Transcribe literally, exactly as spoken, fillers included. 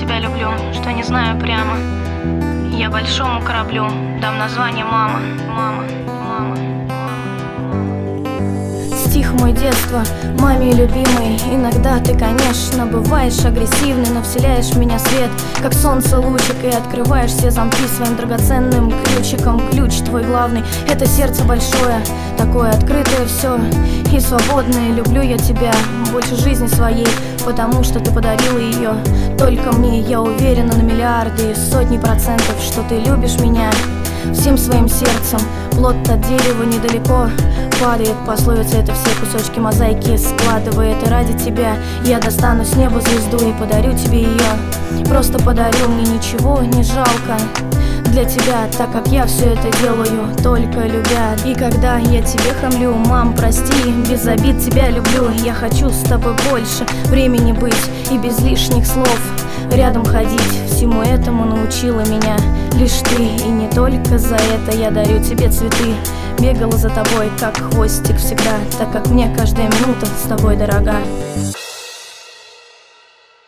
тебя люблю, что не знаю прямо. Я большому кораблю дам название мама, мама, мама. Стих мой детства, маме любимый. Иногда ты, конечно, бываешь агрессивный, но вселяешь в меня свет, как солнце лучик, и открываешь все замки своим драгоценным ключиком. Ключ твой главный, это сердце большое, такое открытое все и свободное. Люблю я тебя больше жизни своей, потому что ты подарила ее только мне. Я уверена на миллиарды и сотни процентов, что ты любишь меня всем своим сердцем. Плод от дерева недалеко падает, пословица это все кусочки мозаики складывает. И ради тебя я достану с неба звезду и подарю тебе ее. Просто подарю, мне ничего не жалко для тебя, так как я все это делаю только любя. И когда я тебе хамлю, мам, прости, без обид тебя люблю. Я хочу с тобой больше времени быть и без лишних слов рядом ходить. Всему этому научила меня лишь ты, и не только за это я дарю тебе цветы. Бегала за тобой, как хвостик всегда, так как мне каждая минута с тобой дорога.